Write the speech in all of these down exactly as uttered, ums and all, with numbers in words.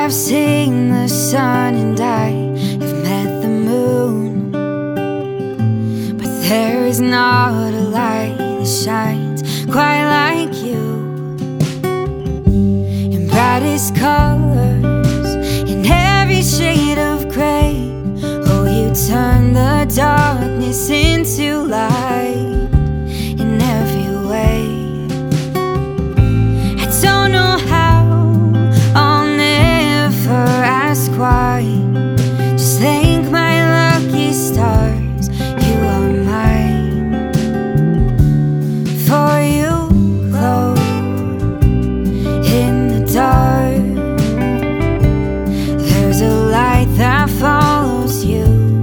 I've seen the sun and I have met the moon, but there is not a light that shines quite like you. In brightest colors, in every shade of gray, oh, you turn the darkness into light in every way. I don't know how, I'll never ask why. Just thank my lucky stars, you are mine. For you glow in the dark. There's a light that follows you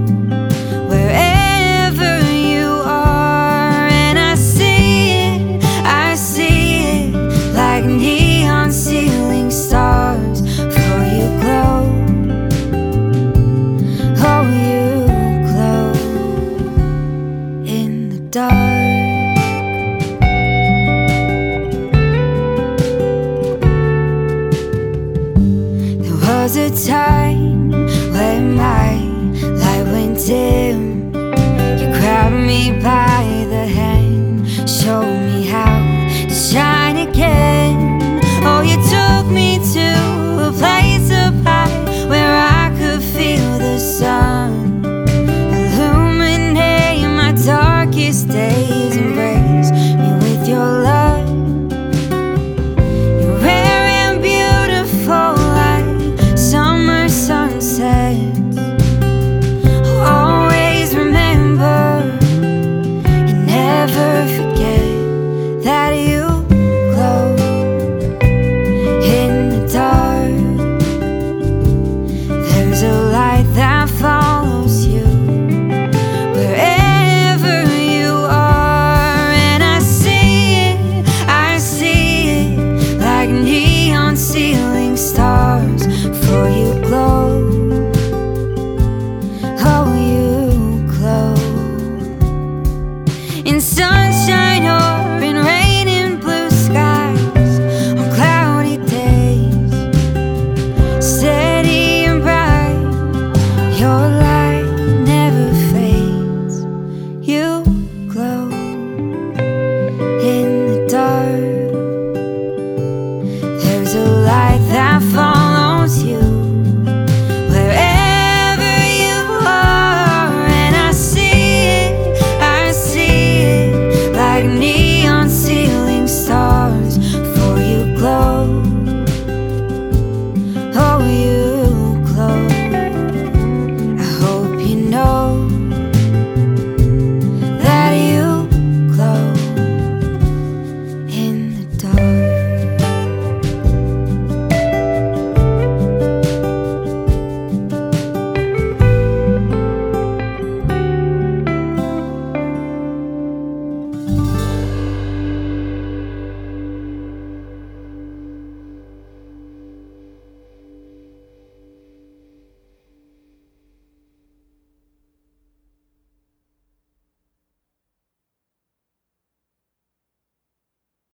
wherever you are, and I see it, I see it like neon ceiling stars. For you glow, oh, you glow in the dark. There was a time when my light went dim. You grabbed me by